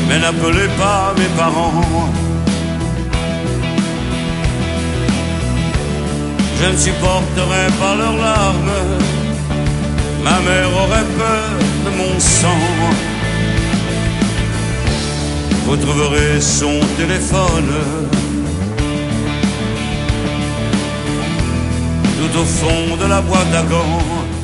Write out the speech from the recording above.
mais n'appelez pas mes parents. Je ne supporterai pas leurs larmes, ma mère aurait peur de mon sang. Vous trouverez son téléphone tout au fond de la boîte à gants.